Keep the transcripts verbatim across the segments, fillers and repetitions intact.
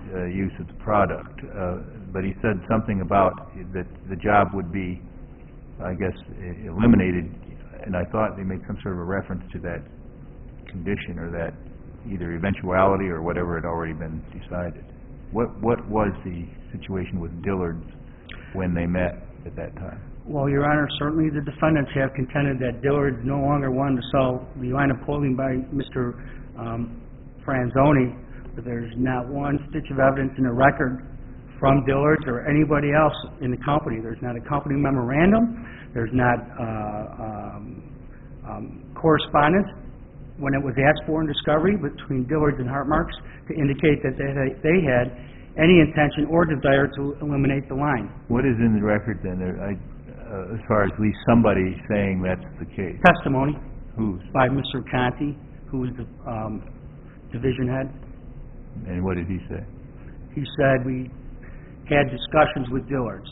uh, use of the product, uh, but he said something about that the job would be, I guess, e- eliminated, and I thought they made some sort of a reference to that condition or that either eventuality or whatever had already been decided. What what was the situation with Dillard's when they met at that time? Well, Your Honor, certainly the defendants have contended that Dillard's no longer wanted to sell the line of clothing by Mister Um, Franzoni, but there's not one stitch of evidence in the record from Dillard's or anybody else in the company. There's not a company memorandum. There's not uh, um, um, correspondence when it was asked for in discovery between Dillard's and Hartmarks to indicate that they had, they had any intention or desire to eliminate the line. What is in the record then, there, I, uh, as far as at least somebody saying that's the case? Testimony Who's? by Mister Conti, who was the um, division head. And what did he say? He said we had discussions with Dillard's,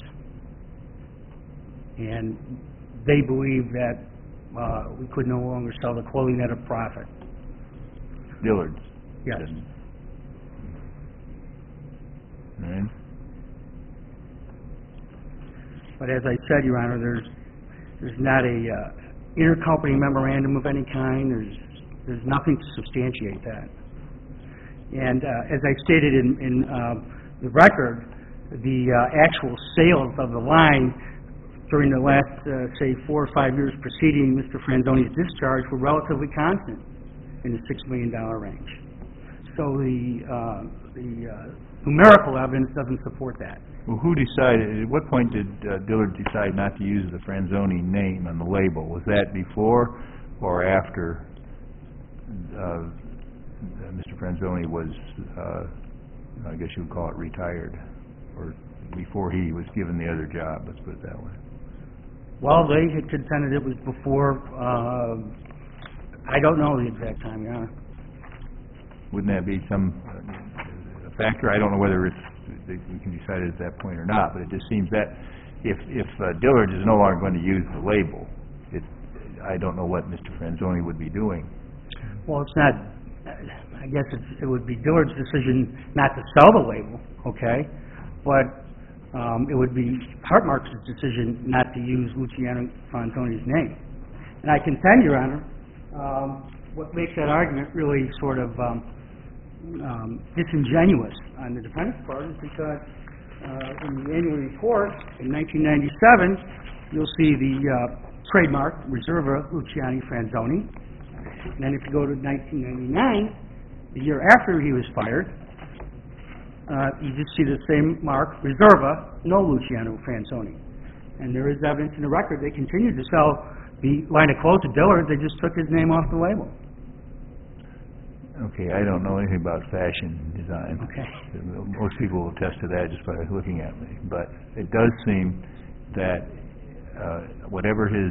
and they believed that uh, we could no longer sell the clothing at a profit. Dillard's? Yes. All right. But as I said, Your Honor, there's there's not a uh, intercompany memorandum of any kind. There's there's nothing to substantiate that. And uh, as I stated in, in uh, the record, the uh, actual sales of the line during the last, uh, say, four or five years preceding Mister Franzoni's discharge were relatively constant in the six million dollar range. So the uh, the uh, numerical evidence doesn't support that. Well, who decided, at what point did uh, Dillard decide not to use the Franzoni name on the label? Was that before or after uh, Mister Franzoni was, uh, I guess you would call it retired, or before he was given the other job, let's put it that way? Well, they had contended it was before, uh, I don't know the exact time, Your Honor. Wouldn't that be some uh, factor? I don't know whether it's, we can decide it at that point or not, but it just seems that if, if uh, Dillard is no longer going to use the label, it, I don't know what Mister Franzoni would be doing. Well, it's not, I guess it's, it would be Dillard's decision not to sell the label, okay? But um, it would be Hartmark's decision not to use Luciano Franzoni's name. And I contend, Your Honor, um, what makes that argument really sort of um, um, disingenuous on the defendant's part is because uh, in the annual report in nineteen ninety-seven, you'll see the uh, trademark Reserva Luciani Franzoni. And then if you go to nineteen ninety-nine, the year after he was fired, uh, you just see the same mark, Reserva, no Luciano Franzoni. And there is evidence in the record they continued to sell the line of clothes to Dillard. They just took his name off the label. Okay, I don't know anything about fashion design. Okay. Most people will attest to that just by looking at me. But it does seem that uh, whatever his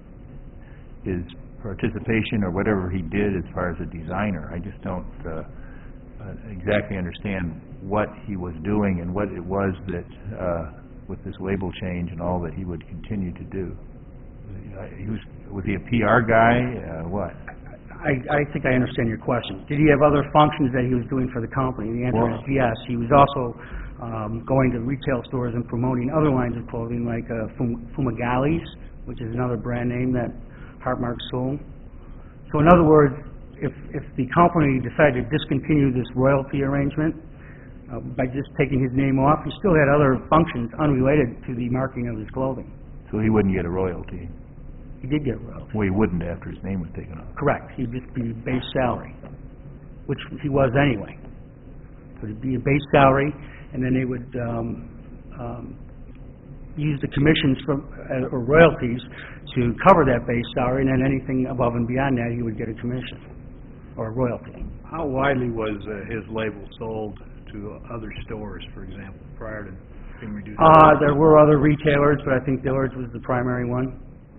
his participation or whatever he did as far as a designer, I just don't uh, uh, exactly understand what he was doing and what it was that, uh, with this label change and all that he would continue to do. Uh, he was, was he a P R guy? Uh, what? I, I think I understand your question. Did he have other functions that he was doing for the company? The answer Well, is yes. He was also um, going to retail stores and promoting other lines of clothing like uh, Fum- Fumagali's, which is another brand name that Hartmark sold. So in other words, if, if the company decided to discontinue this royalty arrangement uh, by just taking his name off, he still had other functions unrelated to the marketing of his clothing. So he wouldn't get a royalty. He did get a royalty. Well, he wouldn't after his name was taken off. Correct. He'd just be base salary, which he was anyway. So it'd be a base salary, and then they would um, um, use the commissions from uh, or royalties to cover that base salary, and then anything above and beyond that, he would get a commission or a royalty. How widely was uh, his label sold to other stores, for example, prior to being reduced? Uh, there were other retailers, but I think Dillard's was the primary one.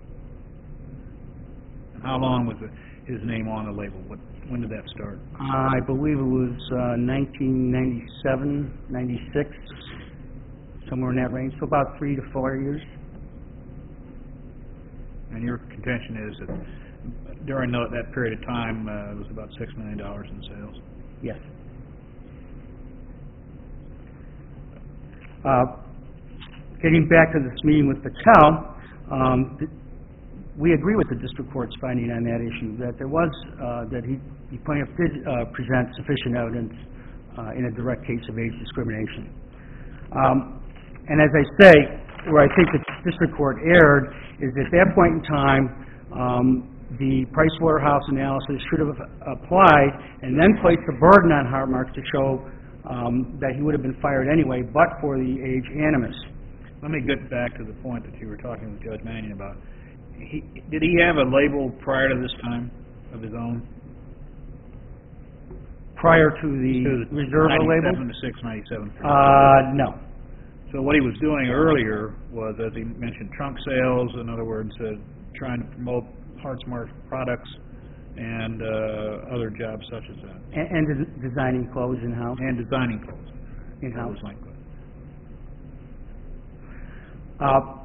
How long was the, his name on the label? What, when did that start? Uh, I believe it was uh, nineteen ninety-seven, ninety-six, somewhere in that range, so about three to four years. And your contention is that during the, that period of time, uh, it was about six million dollars in sales. Yes. Uh, Getting back to this meeting with Patel, um, th- we agree with the district court's finding on that issue, that there was, uh, that he, the plaintiff did uh, present sufficient evidence uh, in a direct case of age discrimination. Um, and as I say, where I think the district court erred is at that point in time, um, the Price Waterhouse analysis should have applied and then placed the burden on Hartmark to show um, that he would have been fired anyway, but for the age animus. Let me get back to the point that you were talking with Judge Mannion about. He, did he have a label prior to this time of his own? Prior to the To the reserve label? ninety-seven to six ninety-seven. Uh, no. So what he was doing earlier was, as he mentioned, trunk sales, in other words, uh, trying to promote Hartsmark products and uh, other jobs such as that. And, and des- designing clothes in-house? And designing clothes. In-house. Clothes like that. Uh,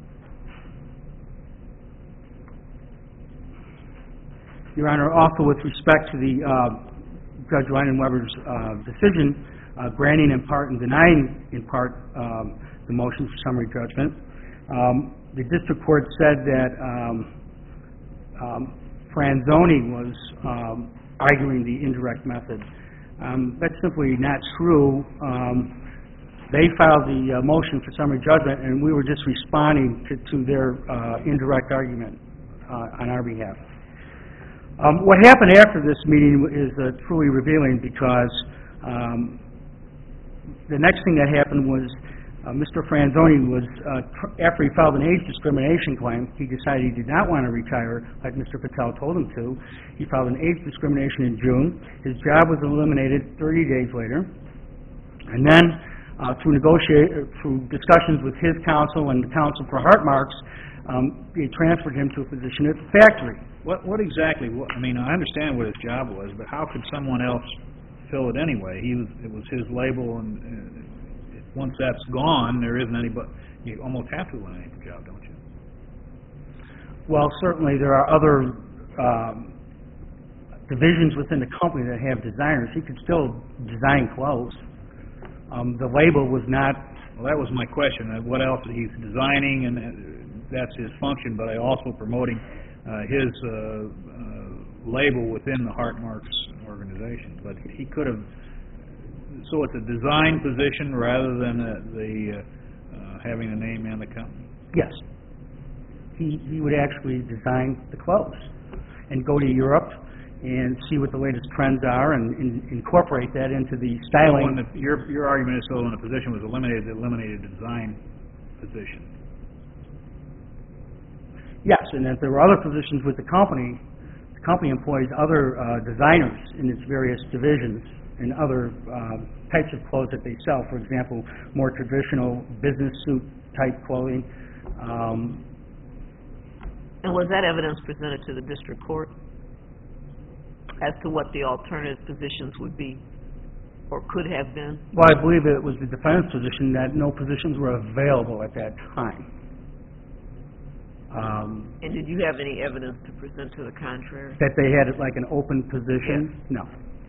Your Honor, also with respect to the uh, Judge Leinenweber's uh, decision, uh, granting in part and denying in part um, the motion for summary judgment, um, the district court said that um, um, Franzoni was um, arguing the indirect method. Um, that's simply not true. Um, They filed the uh, motion for summary judgment, and we were just responding to, to their uh, indirect argument uh, on our behalf. Um, what happened after this meeting is uh, truly revealing, because um, the next thing that happened was uh, Mister Franzoni was, uh, tr- after he filed an age discrimination claim, he decided he did not want to retire like Mister Patel told him to. He filed an age discrimination in June. His job was eliminated thirty days later. And then Uh, through negotiate, uh, through discussions with his counsel and the counsel for Hartmarks, um, they transferred him to a position at the factory. What, what exactly, what, I mean, I understand what his job was, but how could someone else fill it anyway? He was, it was his label, and uh, once that's gone, there isn't any, but you almost have to eliminate the job, don't you? Well, certainly there are other um, divisions within the company that have designers. He could still design clothes. Um, the label was not... Well, that was my question. Uh, what else? He's designing, and uh, that's his function, but I also promoting uh, his uh, uh, label within the Hartmarks organization. But he could have... So it's a design position rather than uh, the uh, uh, having a name and the company? Yes. He, he would actually design the clothes and go to Europe and see what the latest trends are and, and incorporate that into the styling. So when the, your, your argument is, so when a position was eliminated, it eliminated the design position. Yes, and if there were other positions with the company, the company employs other uh, designers in its various divisions and other uh, types of clothes that they sell. For example, more traditional business suit type clothing. Um, And was that evidence presented to the district court as to what the alternative positions would be, or could have been? well, I believe it was the defendant's position that no positions were available at that time. Um, And did you have any evidence to present to the contrary? that they had it like an open position? No.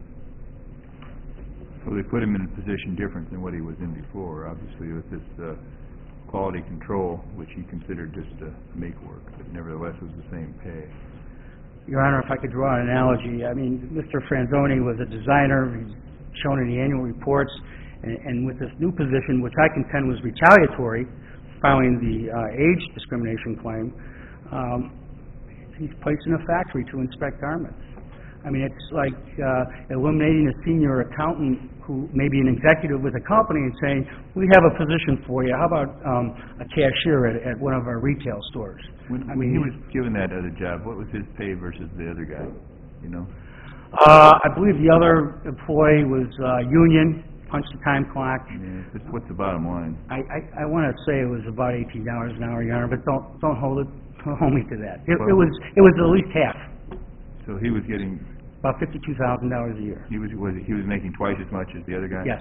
So they put him in a position different than what he was in before, obviously, with this uh, quality control, which he considered just uh, make work, but nevertheless was the same pay. Your Honor, if I could draw an analogy, I mean, Mister Franzoni was a designer, he's shown in the annual reports, and, and with this new position, which I contend was retaliatory, following the uh, age discrimination claim, um, he's placed in a factory to inspect garments. I mean, it's like uh, eliminating a senior accountant who may be an executive with a company and saying, we have a position for you, how about um, a cashier at, at one of our retail stores? When, I when mean, he was given that other job, what was his pay versus the other guy, you know? Uh, I believe the other employee was uh, union, punched the time clock. Yeah, just what's the bottom line? I, I, I want to say it was about eighteen dollars an hour, Your Honor, but don't don't hold it, don't hold me to that. It, it Well- was it was at least half, So he was getting, about fifty-two thousand dollars a year. he was, was he was making twice as much as the other guy? Yes.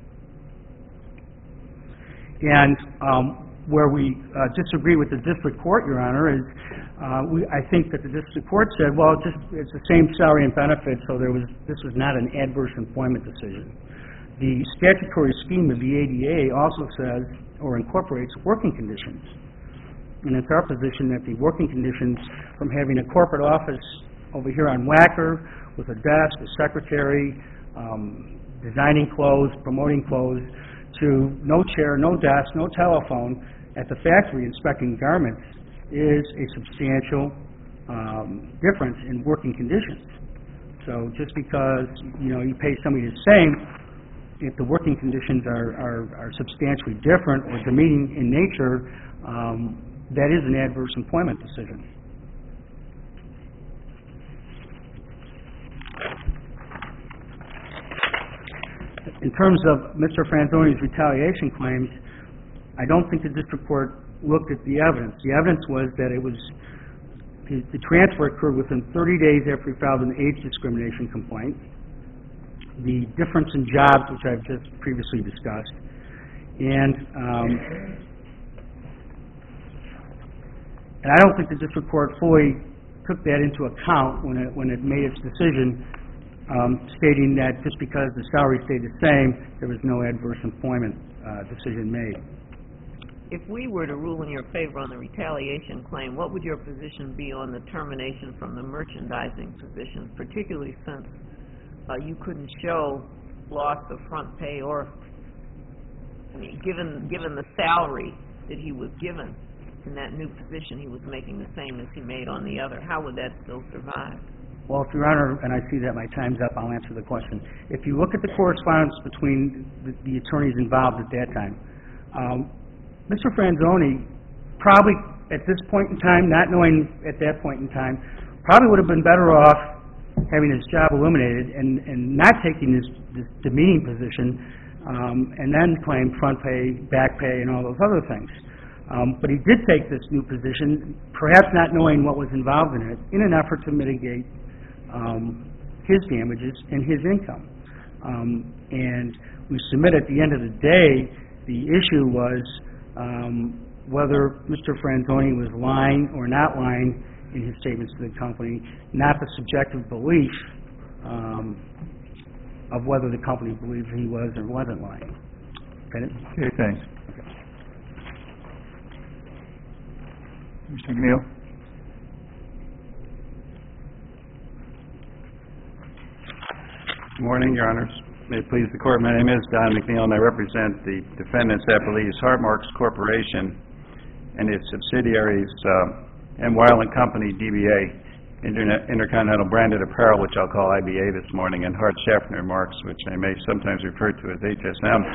And um, where we uh, disagree with the district court, Your Honor, is uh, we, I think that the district court said, well, it's just it's the same salary and benefits, so there was this was not an adverse employment decision. The statutory scheme of the A D A also says, or incorporates, working conditions. And it's our position that the working conditions, from having a corporate office over here on Wacker with a desk, a secretary, um, designing clothes, promoting clothes, to no chair, no desk, no telephone at the factory inspecting garments, is a substantial um, difference in working conditions. So just because, you know, you pay somebody the same, if the working conditions are, are, are substantially different or demeaning in nature, um, that is an adverse employment decision. In terms of Mister Franzoni's retaliation claims, I don't think the district court looked at the evidence. The evidence was that it was, the, the transfer occurred within thirty days after he filed an age discrimination complaint. The difference in jobs, which I've just previously discussed, and um, and I don't think the district court fully took that into account when it when it made its decision, um, stating that just because the salary stayed the same, there was no adverse employment uh, decision made. If we were to rule in your favor on the retaliation claim, what would your position be on the termination from the merchandising position, particularly since uh, you couldn't show loss of front pay, or, I mean, given given the salary that he was given in that new position, he was making the same as he made on the other. How would that still survive? Well, if Your Honor, and I see that my time's up, I'll answer the question. If you look at the correspondence between the, the attorneys involved at that time, um, Mister Franzoni probably, at this point in time, not knowing at that point in time, probably would have been better off having his job eliminated and, and not taking this, this demeaning position, um, and then claim front pay, back pay, and all those other things. Um, but he did take this new position, perhaps not knowing what was involved in it, in an effort to mitigate um, his damages and his income. Um, and we submit at the end of the day, the issue was um, whether Mister Franzoni was lying or not lying in his statements to the company, not the subjective belief um, of whether the company believed he was or wasn't lying. Okay, Okay, thanks. Mister McNeil? Good morning, Your Honors. May it please the Court, my name is Don McNeil, and I represent the defendants appellees, Hartmarks Corporation and its subsidiaries, uh, M. Weil and Company, D B A, Internet, Intercontinental Branded Apparel, which I'll call I B A this morning, and Hart Schaffner Marks, which I may sometimes refer to as H S M.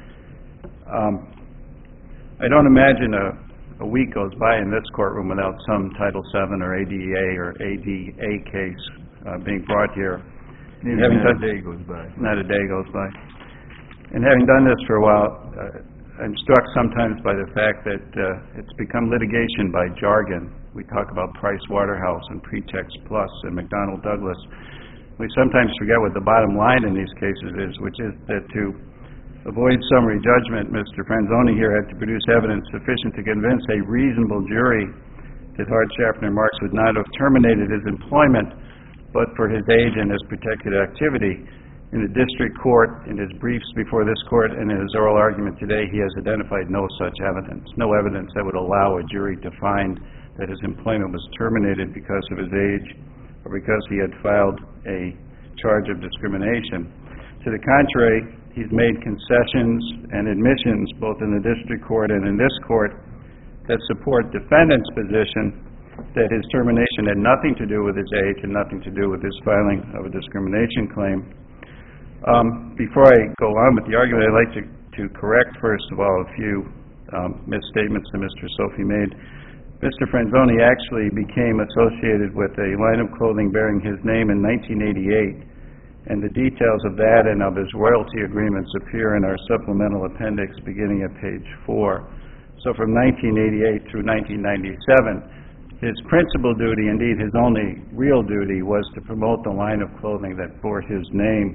Um, I don't imagine a A week goes by in this courtroom without some Title seven or A D A or A D A case uh, being brought here. Neither Having not done, a day goes by. Not a day goes by. And having done this for a while, uh, I'm struck sometimes by the fact that uh, it's become litigation by jargon. We talk about Price Waterhouse and Pretext Plus and McDonnell Douglas. We sometimes forget what the bottom line in these cases is, which is that to avoid summary judgment, Mister Franzoni here had to produce evidence sufficient to convince a reasonable jury that Hart Schaffner Marks would not have terminated his employment but for his age and his protected activity. In the district court, in his briefs before this court, and in his oral argument today, he has identified no such evidence, no evidence that would allow a jury to find that his employment was terminated because of his age or because he had filed a charge of discrimination. To the contrary, he's made concessions and admissions both in the district court and in this court that support defendant's position that his termination had nothing to do with his age and nothing to do with his filing of a discrimination claim. Um, before I go on with the argument, I'd like to, to correct, first of all, a few um, misstatements that Mister Sophie made. Mister Franzoni actually became associated with a line of clothing bearing his name in nineteen eighty-eight. And the details of that and of his royalty agreements appear in our supplemental appendix beginning at page four. So from nineteen eighty-eight through nineteen ninety-seven, his principal duty, indeed his only real duty, was to promote the line of clothing that bore his name.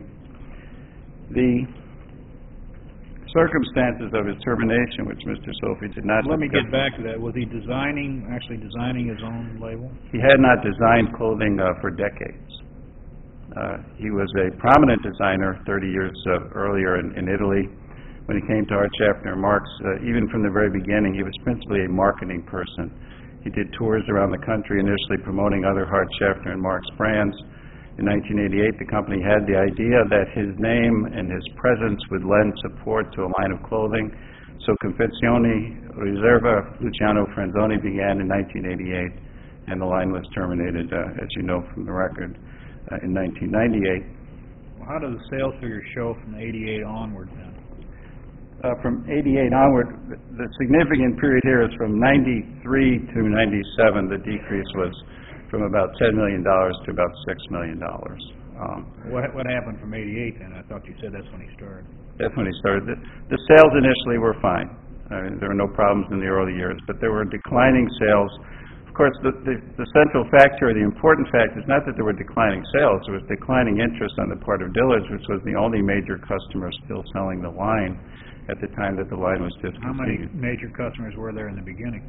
The circumstances of his termination, which Mister Sophie did not Let me discuss. get back to that. Was he designing, actually designing his own label? He had not designed clothing uh, for decades. Uh, he was a prominent designer thirty years uh, earlier in, in Italy. When he came to Hart Schaffner Marx, uh, even from the very beginning, he was principally a marketing person. He did tours around the country, initially promoting other Hart Schaffner and Marx brands. In nineteen eighty-eight, the company had the idea that his name and his presence would lend support to a line of clothing. So Confezioni Riserva Luciano Franzoni began in nineteen eighty-eight, and the line was terminated, uh, as you know from the record, uh, in nineteen ninety-eight. Well, how do the sales figures show from eighty-eight onward then? Uh, from eighty-eight onward, the significant period here is from ninety-three to ninety-seven. The decrease was from about ten million dollars to about six million dollars. Um, What, what happened from eighty-eight then? I thought you said that's when he started. that's when he started. The, the sales initially were fine. I mean, there were no problems in the early years, but there were declining sales. Of course, the, the, the central factor, the important fact, is not that there were declining sales. There was declining interest on the part of Dillard's, which was the only major customer still selling the line at the time that the line was discontinued. How many major customers were there in the beginning?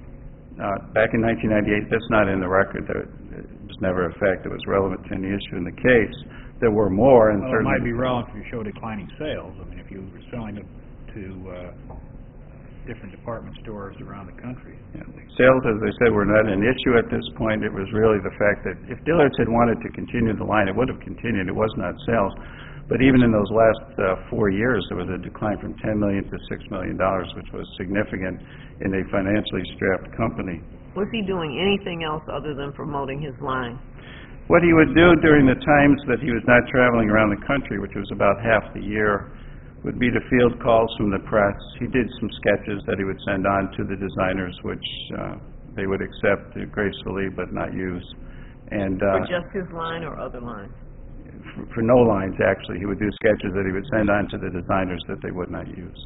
Uh, back in nineteen ninety-eight, that's not in the record. There, it was never a fact that was relevant to any issue in the case. There were more, and Well, it certainly... might be relevant if you show declining sales. I mean, if you were selling it to uh, different department stores around the country. Yeah. Sales, as I said, were not an issue at this point. It was really the fact that if Dillard's had wanted to continue the line, it would have continued. It was not sales. But even in those last uh, four years, there was a decline from ten million dollars to six million dollars, which was significant in a financially strapped company. Was he doing anything else other than promoting his line? What he would do during the times that he was not traveling around the country, which was about half the year, would be to field calls from the press. He did some sketches that he would send on to the designers, which uh, they would accept gracefully but not use. And uh, For just his line or other lines? for, for no lines, actually. He would do sketches that he would send on to the designers that they would not use.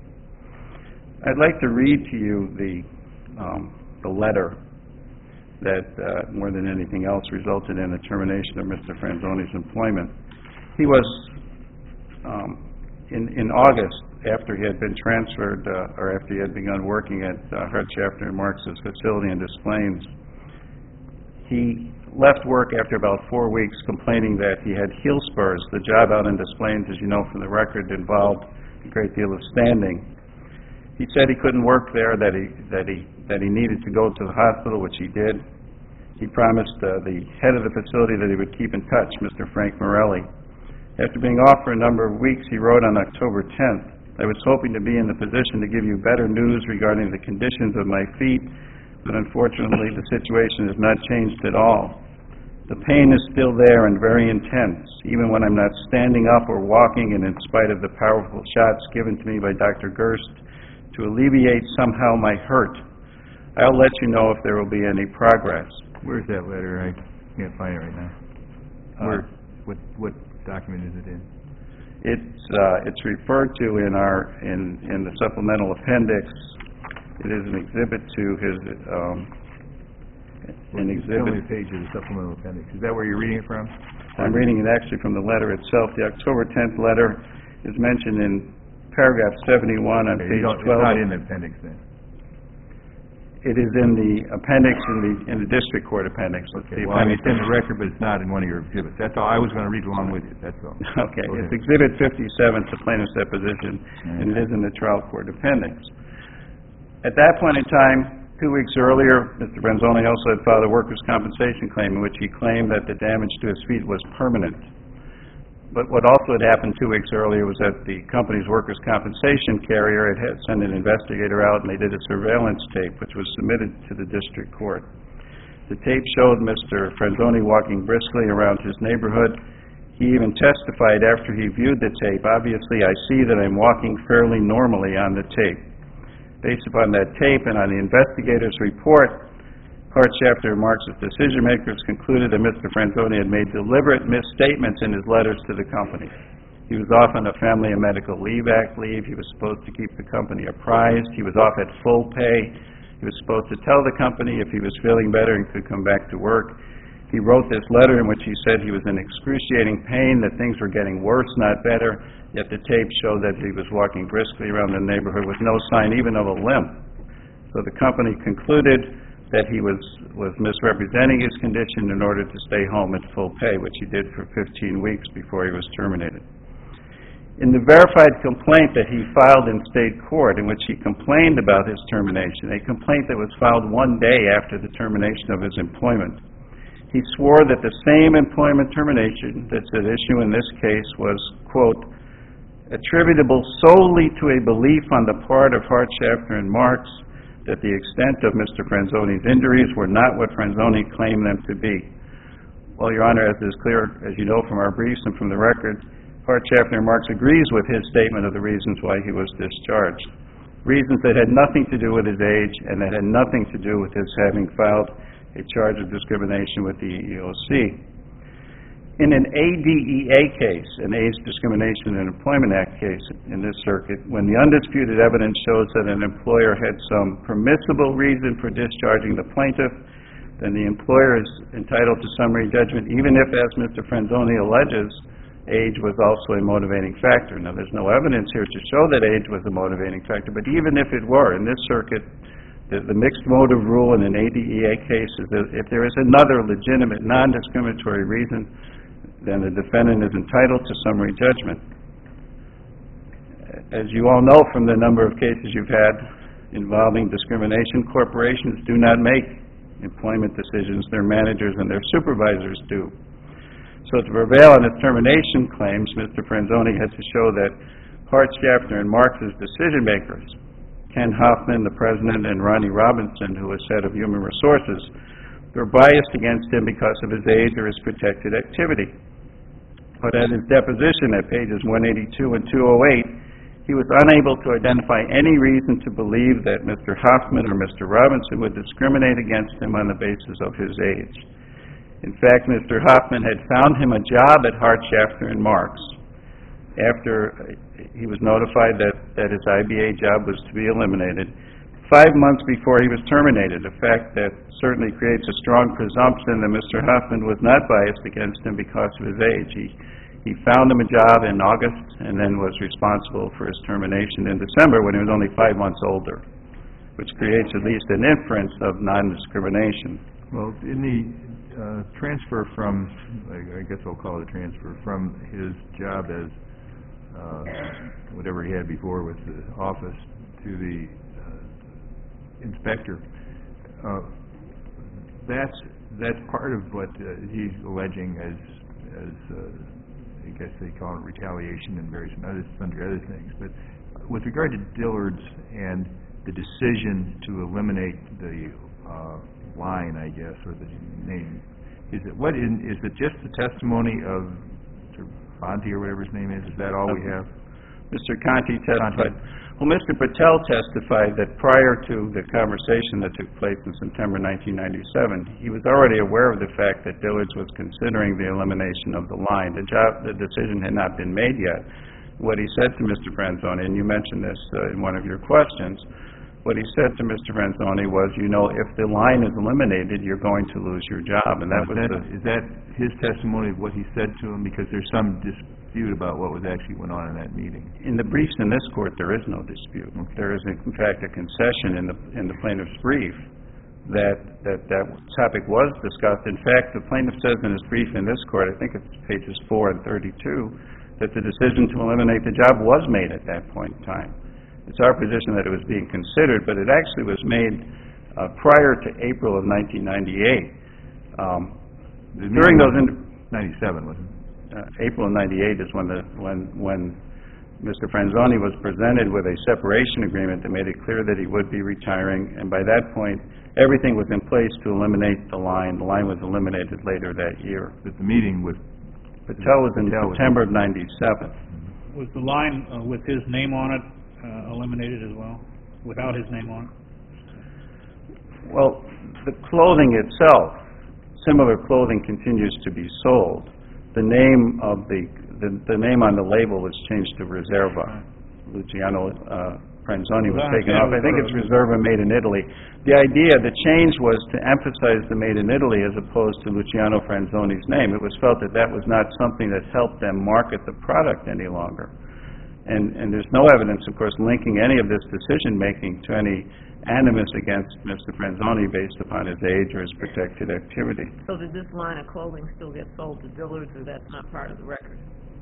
I'd like to read to you the, um, the letter that, uh, more than anything else, resulted in the termination of Mister Franzoni's employment. He was, um, in, in August, after he had been transferred, uh, or after he had begun working at uh, Hart Schaffner and Marx's facility in Des Plaines, he left work after about four weeks complaining that he had heel spurs. The job out in Des Plaines, as you know from the record, involved a great deal of standing. He said he couldn't work there, that he, that he, that he needed to go to the hospital, which he did. He promised uh, the head of the facility that he would keep in touch, Mister Frank Morelli. After being off for a number of weeks, he wrote on October tenth, "I was hoping to be in the position to give you better news regarding the conditions of my feet, but unfortunately the situation has not changed at all. The pain is still there and very intense, even when I'm not standing up or walking, and in spite of the powerful shots given to me by Doctor Gerst to alleviate somehow my hurt. I'll let you know if there will be any progress." Where's that letter? I can't find it right now. Uh, Where, what, what document is it in? It's, uh, it's referred to in our, in, in the supplemental appendix. It is an exhibit to his, um, an Tell me exhibit. the page of the supplemental appendix. Is that where you're reading it from? I'm reading it actually from the letter itself. The October tenth letter is mentioned in paragraph seventy-one on Okay, page you don't- twelve. It's not in the appendix then? It is in the appendix in the, in the district court appendix. Let's see Okay, if well, I I mean, can- it's in the record, but it's not in one of your exhibits. That's all. I was gonna read along with you, that's all. Okay, Go it's ahead. exhibit fifty-seven to plaintiff's deposition, and it is in the trial court appendix. At that point in time, two weeks earlier, Mister Franzoni also had filed a workers' compensation claim in which he claimed that the damage to his feet was permanent. But what also had happened two weeks earlier was that the company's workers' compensation carrier had had sent an investigator out, and they did a surveillance tape, which was submitted to the district court. The tape showed Mister Franzoni walking briskly around his neighborhood. He even testified after he viewed the tape, "Obviously, I see that I'm walking fairly normally on the tape." Based upon that tape and on the investigator's report, Hart Schaffner and Marx's decision makers concluded that Mister Franzoni had made deliberate misstatements in his letters to the company. He was off on a Family and Medical Leave Act leave. He was supposed to keep the company apprised. He was off at full pay. He was supposed to tell the company if he was feeling better and could come back to work. He wrote this letter in which he said he was in excruciating pain, that things were getting worse, not better, yet the tape showed that he was walking briskly around the neighborhood with no sign even of a limp. So the company concluded that he was, was misrepresenting his condition in order to stay home at full pay, which he did for fifteen weeks before he was terminated. In the verified complaint that he filed in state court, in which he complained about his termination, a complaint that was filed one day after the termination of his employment, he swore that the same employment termination that's at issue in this case was, quote, attributable solely to a belief on the part of Hart, Schaffner, and Marks that the extent of Mister Franzoni's injuries were not what Franzoni claimed them to be. Well, Your Honor, as is clear, as you know from our briefs and from the record, Hart, Schaffner, and Marks agrees with his statement of the reasons why he was discharged. Reasons that had nothing to do with his age and that had nothing to do with his having filed a charge of discrimination with the E E O C. In an A D E A case, an Age Discrimination and Employment Act case in this circuit, when the undisputed evidence shows that an employer had some permissible reason for discharging the plaintiff, then the employer is entitled to summary judgment, even if, as Mister Franzoni alleges, age was also a motivating factor. Now, there's no evidence here to show that age was a motivating factor, but even if it were, in this circuit, the, the mixed motive rule in an A D E A case is that if there is another legitimate, non-discriminatory reason, then the defendant is entitled to summary judgment. As you all know from the number of cases you've had involving discrimination, corporations do not make employment decisions. Their managers and their supervisors do. So to prevail on his termination claims, Mister Franzoni had to show that Hart, Schaffner, and Marks' decision makers, Ken Hoffman, the president, and Ronnie Robinson, who was head of Human Resources, were biased against him because of his age or his protected activity. But at his deposition at pages one eighty-two and two oh eight, he was unable to identify any reason to believe that Mister Hoffman or Mister Robinson would discriminate against him on the basis of his age. In fact, Mister Hoffman had found him a job at Hart, Schaffner, and Marks after he was notified that, that his I B A job was to be eliminated, five months before he was terminated, a fact that certainly creates a strong presumption that Mister Hoffman was not biased against him because of his age. He, he found him a job in August and then was responsible for his termination in December when he was only five months older, which creates at least an inference of non-discrimination. Well, in the uh, transfer from, I, I guess I'll call it a transfer, from his job as uh, whatever he had before with the office to the uh, inspector, uh, that's that's part of what uh, he's alleging as, as uh, I guess they call it retaliation and various other, sundry other things. But with regard to Dillard's and the decision to eliminate the uh, line, I guess, or the name, is it what in, is it just the testimony of Mister Bonte or whatever his name is? Is that all we have? Mister Conti testified. Well, Mister Patel testified that prior to the conversation that took place in September nineteen ninety-seven, he was already aware of the fact that Dillard's was considering the elimination of the line. The job, the decision had not been made yet. What he said to Mister Franzoni, and you mentioned this uh, in one of your questions, what he said to Mister Franzoni was, you know, if the line is eliminated, you're going to lose your job. And that is was that, the, is that his testimony of what he said to him? Because there's some dispute about what was actually went on in that meeting. In the briefs in this court, there is no dispute. Okay. There is, in fact, a concession in the in the plaintiff's brief that, that that topic was discussed. In fact, the plaintiff says in his brief in this court, I think it's pages four and thirty-two, that the decision to eliminate the job was made at that point in time. It's our position that it was being considered, but it actually was made uh, prior to April of nineteen ninety-eight. Um, during those ninety-seven, wasn't it? Uh, April of ninety-eight is when the when when Mister Franzoni was presented with a separation agreement that made it clear that he would be retiring, and by that point, everything was in place to eliminate the line. The line was eliminated later that year. But the meeting with Patel was in Patel September was of ninety-seven. Was the line uh, with his name on it uh, eliminated as well, without his name on it? Well, the clothing itself, similar clothing continues to be sold. The name of the, the, the name on the label was changed to Reserva. Luciano uh, Franzoni was taken off. I think it's Reserva made in Italy. The idea, the change was to emphasize the made in Italy as opposed to Luciano Franzoni's name. It was felt that that was not something that helped them market the product any longer. And, and there's no evidence, of course, linking any of this decision-making to any animus against Mister Franzoni based upon his age or his protected activity. So did this line of clothing still get sold to Dillard's, or that's not part of the record?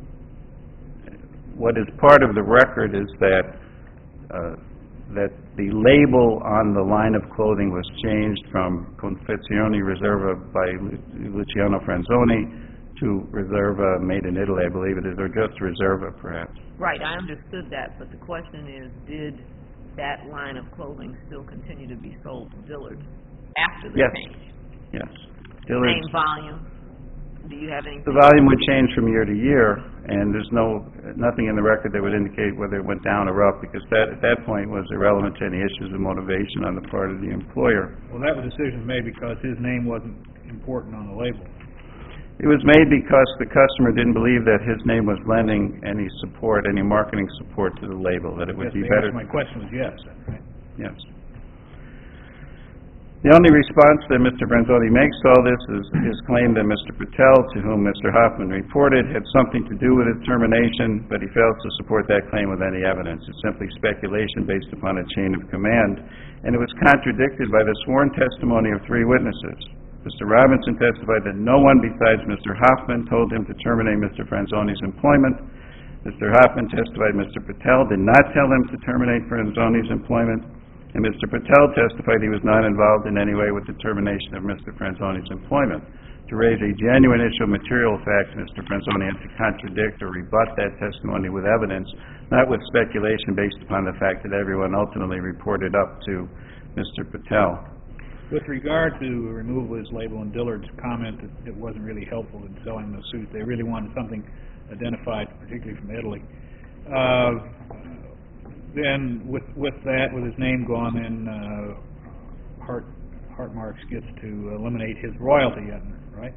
What is part of the record is that uh, that the label on the line of clothing was changed from Confezioni Riserva by Lu- Luciano Franzoni to Riserva made in Italy, I believe it is, or just Riserva, perhaps. Right, I understood that, but the question is, did that line of clothing still continue to be sold to Dillard's after the Yes. change? Yes. Dillard's, Same volume? Do you have anything? the volume would change from year to year, and there's no, nothing in the record that would indicate whether it went down or up, because that, at that point, was irrelevant to any issues of motivation on the part of the employer. Well, that was a decision made because his name wasn't important on the label. It was made because the customer didn't believe that his name was lending any support, any marketing support to the label, that it would Yes, be the better. answer to my question was yes, right? Yes. The only response that Mister Franzoni makes to all this is his claim that Mister Patel, to whom Mister Hoffman reported, had something to do with his termination, but he fails to support that claim with any evidence. It's simply speculation based upon a chain of command, and it was contradicted by the sworn testimony of three witnesses. Mister Robinson testified that no one besides Mister Hoffman told him to terminate Mister Franzoni's employment. Mister Hoffman testified Mister Patel did not tell him to terminate Franzoni's employment. And Mister Patel testified he was not involved in any way with the termination of Mister Franzoni's employment. To raise a genuine issue of material fact, Mister Franzoni had to contradict or rebut that testimony with evidence, not with speculation based upon the fact that everyone ultimately reported up to Mister Patel. With regard to removal of his label and Dillard's comment that it wasn't really helpful in selling the suit, they really wanted something identified, particularly from Italy. Uh, Then, with with that, with his name gone, then uh, Hart Hartmarks gets to eliminate his royalty, right?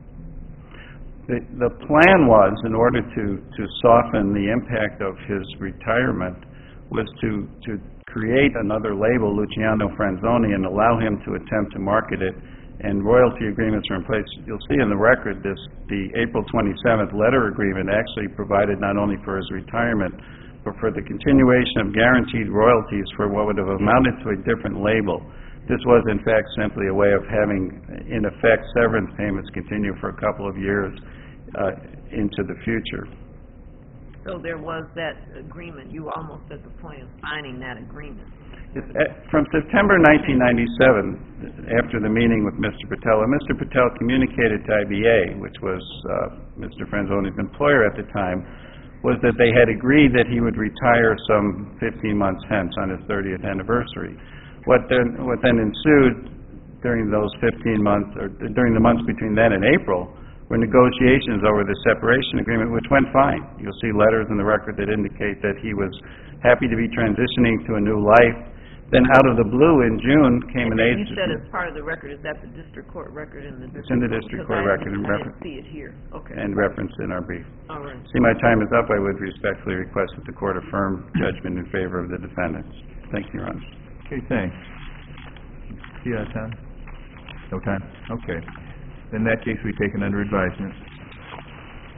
The, the plan was, in order to, to soften the impact of his retirement, was to, to create another label, Luciano Franzoni, and allow him to attempt to market it, and royalty agreements are in place. You'll see in the record this, the April twenty-seventh letter agreement actually provided not only for his retirement, but for the continuation of guaranteed royalties for what would have amounted to a different label. This was, in fact, simply a way of having, in effect, severance payments continue for a couple of years uh, into the future. So there was that agreement. You were almost at the point of signing that agreement. It's, uh, from September nineteen ninety-seven, after the meeting with Mister Patel, and Mister Patel communicated to I B A, which was uh, Mister Franzoni's employer at the time, was that they had agreed that he would retire some fifteen months hence on his thirtieth anniversary. What then, what then ensued during those fifteen months, or during the months between then and April, were negotiations over the separation agreement, which went fine. You'll see letters in the record that indicate that he was happy to be transitioning to a new life. Then out of the blue, in June, came an And age... you said as part of the record, is that the district court record in the district? It's in the district court record and I reference, didn't see it here. Okay. and referenced in our brief. All right. See, my time is up. I would respectfully request that the court affirm judgment in favor of the defendants. Thank you, Your Honor. Okay, thanks. Do you have time? No time? Okay. In that case, we take it under advisement.